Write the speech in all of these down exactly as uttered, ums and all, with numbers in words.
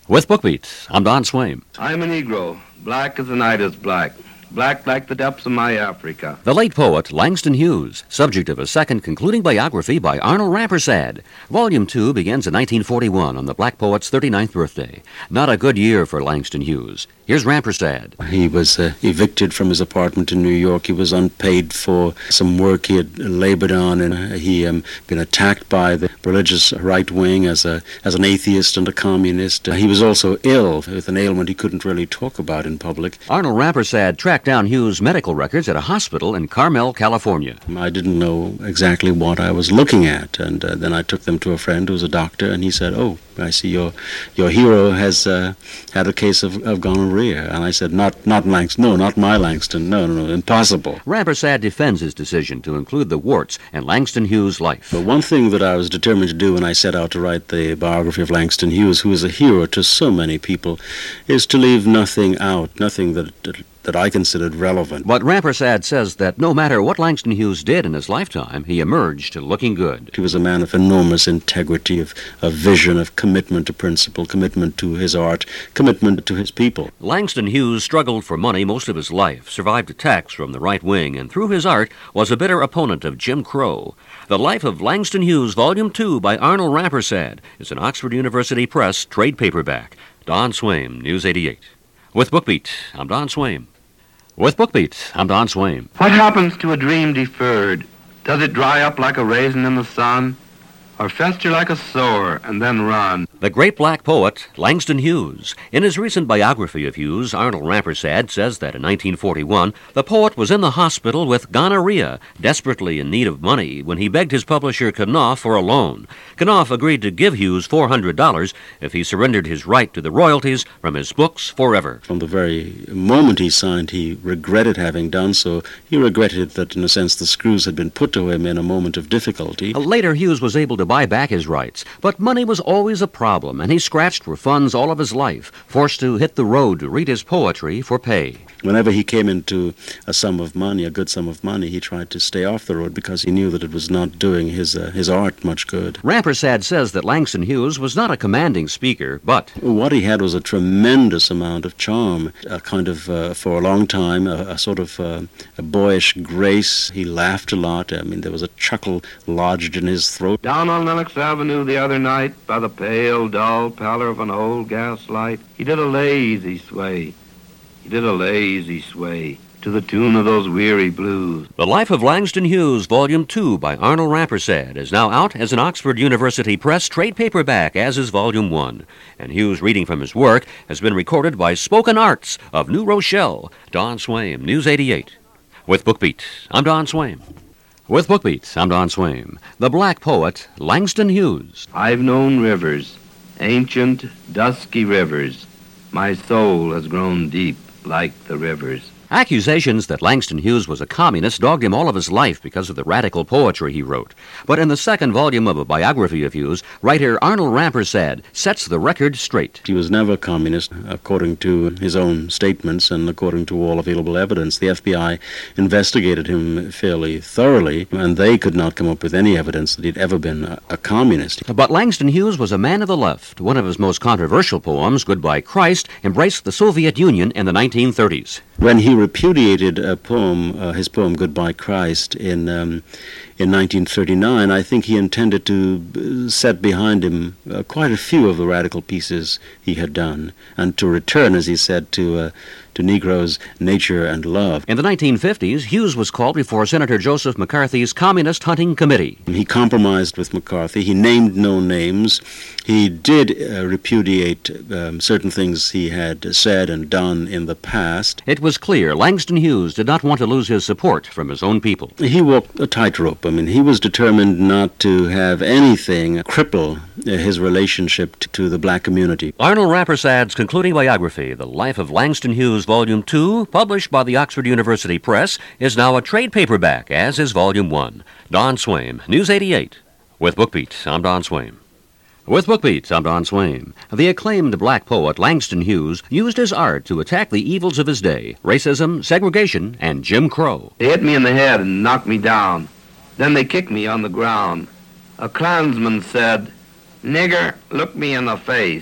With BookBeat, I'm Don Swaim. I'm a Negro, black as the night is black, black like the depths of my Africa. The late poet Langston Hughes, subject of a second concluding biography by Arnold Rampersad. Volume two begins in nineteen forty-one on the black poet's thirty-ninth birthday. Not a good year for Langston Hughes. Here's Rampersad. He was uh, evicted from his apartment in New York. He was unpaid for some work he had labored on, and uh, he um, been attacked by the religious right wing as a as an atheist and a communist. Uh, he was also ill with an ailment he couldn't really talk about in public. Arnold Rampersad tracked down Hughes' medical records at a hospital in Carmel, California. I didn't know exactly what I was looking at, and uh, then I took them to a friend who was a doctor, and he said, "Oh, I see your your hero has uh, had a case of, of gonorrhea." And I said, not not Langston, no, not my Langston, no, no, no, impossible. Rampersad defends his decision to include the warts in Langston Hughes' life. But one thing that I was determined to do when I set out to write the biography of Langston Hughes, who is a hero to so many people, is to leave nothing out, nothing that... that that I considered relevant. But Rampersad says that no matter what Langston Hughes did in his lifetime, he emerged looking good. He was a man of enormous integrity, of, of vision, of commitment to principle, commitment to his art, commitment to his people. Langston Hughes struggled for money most of his life, survived attacks from the right wing, and through his art was a bitter opponent of Jim Crow. The Life of Langston Hughes, Volume two by Arnold Rampersad is an Oxford University Press trade paperback. Don Swaim, News eighty-eight. With BookBeat, I'm Don Swaim. With BookBeat, I'm Don Swaim. What happens to a dream deferred? Does it dry up like a raisin in the sun? Or fester like a sore and then run? The great black poet, Langston Hughes. In his recent biography of Hughes, Arnold Rampersad says that in nineteen forty-one, the poet was in the hospital with gonorrhea, desperately in need of money, when he begged his publisher Knopf for a loan. Knopf agreed to give Hughes four hundred dollars if he surrendered his right to the royalties from his books forever. From the very moment he signed, he regretted having done so. He regretted that, in a sense, the screws had been put to him in a moment of difficulty. Later, Hughes was able to buy back his rights, but money was always a problem, and he scratched for funds all of his life, forced to hit the road to read his poetry for pay. Whenever he came into a sum of money, a good sum of money, he tried to stay off the road because he knew that it was not doing his uh, his art much good. Rampersad says that Langston Hughes was not a commanding speaker, but what he had was a tremendous amount of charm, a kind of, uh, for a long time, a, a sort of uh, a boyish grace. He laughed a lot. I mean, there was a chuckle lodged in his throat. Down on Lenox Avenue the other night, by the pale, dull pallor of an old gas light, he did a lazy sway. He did a lazy sway to the tune of those weary blues. The Life of Langston Hughes, Volume two by Arnold Rampersad is now out as an Oxford University Press trade paperback, as is Volume one. And Hughes' reading from his work has been recorded by Spoken Arts of New Rochelle. Don Swaim, News eighty-eight. With BookBeat, I'm Don Swaim. With BookBeat, I'm Don Swaim. The black poet, Langston Hughes. I've known rivers, ancient, dusky rivers. My soul has grown deep like the rivers. Accusations that Langston Hughes was a communist dogged him all of his life because of the radical poetry he wrote. But in the second volume of a biography of Hughes, writer Arnold Rampersad sets the record straight. He was never a communist, according to his own statements and according to all available evidence. The F B I investigated him fairly thoroughly, and they could not come up with any evidence that he'd ever been a, a communist. But Langston Hughes was a man of the left. One of his most controversial poems, Goodbye Christ, embraced the Soviet Union in the nineteen thirties. When he repudiated a poem, uh, his poem Goodbye Christ, in um, in nineteen thirty-nine, I think he intended to set behind him uh, quite a few of the radical pieces he had done, and to return, as he said, to uh, to Negroes' nature and love. In the nineteen fifties, Hughes was called before Senator Joseph McCarthy's Communist Hunting Committee. He compromised with McCarthy. He named no names. He did uh, repudiate um, certain things he had said and done in the past. It was clear Langston Hughes did not want to lose his support from his own people. He walked a tightrope. I mean, he was determined not to have anything cripple his relationship to the black community. Arnold Rampersad's concluding biography, The Life of Langston Hughes, Volume two, published by the Oxford University Press, is now a trade paperback, as is Volume one. Don Swaim, News eighty-eight. With BookBeat, I'm Don Swaim. With BookBeat, I'm Don Swaim. The acclaimed black poet Langston Hughes used his art to attack the evils of his day, racism, segregation, and Jim Crow. They hit me in the head and knocked me down. Then they kicked me on the ground. A Klansman said, "Nigger, look me in the face."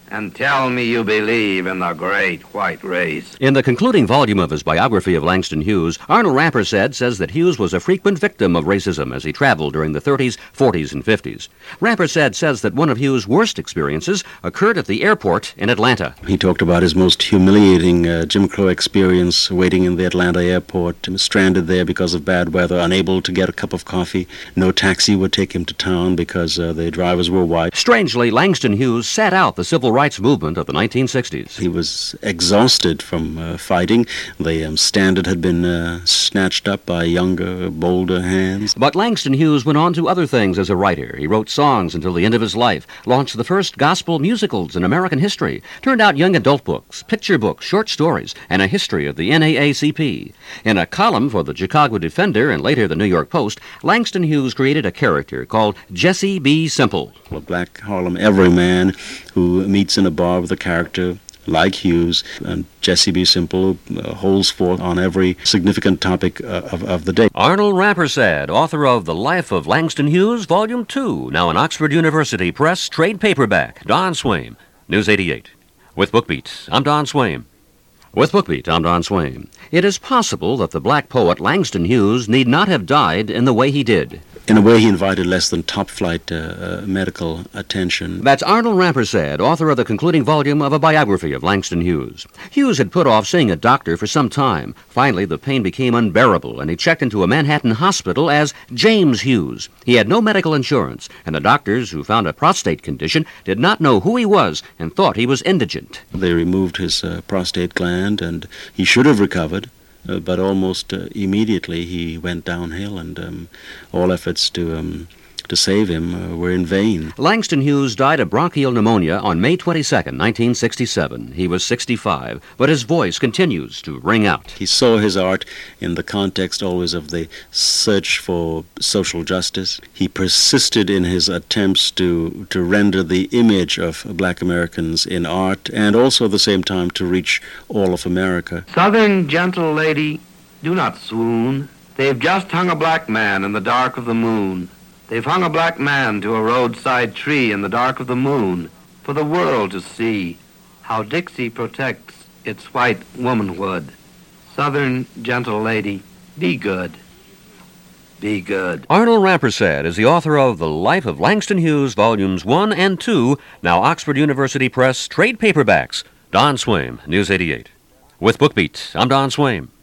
and tell me you believe in the great white race. In the concluding volume of his biography of Langston Hughes, Arnold Rampersad says that Hughes was a frequent victim of racism as he traveled during the thirties, forties, and fifties. Rampersad says that one of Hughes' worst experiences occurred at the airport in Atlanta. He talked about his most humiliating uh, Jim Crow experience waiting in the Atlanta airport, stranded there because of bad weather, unable to get a cup of coffee. No taxi would take him to town because uh, the drivers were white. Strangely, Langston Hughes sat out the civil rights movement of the nineteen sixties. He was exhausted from uh, fighting. The um, standard had been uh, snatched up by younger, bolder hands. But Langston Hughes went on to other things as a writer. He wrote songs until the end of his life, launched the first gospel musicals in American history, turned out young adult books, picture books, short stories, and a history of the N double A C P. In a column for the Chicago Defender and later the New York Post, Langston Hughes created a character called Jesse B. Simple. A black Harlem everyman who meets in a bar with a character like Hughes, and Jesse B. Simple uh, holds forth on every significant topic uh, of, of the day. Arnold Rampersad, author of The Life of Langston Hughes, Volume two, now in Oxford University Press, trade paperback. Don Swaim, News eighty-eight. With BookBeat, I'm Don Swaim. With BookBeat, I'm Don Swaim. It is possible that the black poet Langston Hughes need not have died in the way he did. In a way, he invited less than top-flight uh, uh, medical attention. That's Arnold Rampersad, author of the concluding volume of a biography of Langston Hughes. Hughes had put off seeing a doctor for some time. Finally, the pain became unbearable, and he checked into a Manhattan hospital as James Hughes. He had no medical insurance, and the doctors who found a prostate condition did not know who he was and thought he was indigent. They removed his uh, prostate gland, and he should have recovered. Uh, but almost uh, immediately he went downhill, and um, all efforts to um, to save him uh, were in vain. Langston Hughes died of bronchial pneumonia on May twenty-second, nineteen sixty-seven. He was sixty-five, but his voice continues to ring out. He saw his art in the context always of the search for social justice. He persisted in his attempts to, to render the image of black Americans in art, and also at the same time to reach all of America. Southern gentle lady, do not swoon. They've just hung a black man in the dark of the moon. They've hung a black man to a roadside tree in the dark of the moon for the world to see how Dixie protects its white womanhood. Southern gentle lady, be good. Be good. Arnold Rampersad is the author of The Life of Langston Hughes, Volumes one and two, now Oxford University Press, trade paperbacks. Don Swaim, News eighty-eight. With BookBeat, I'm Don Swaim.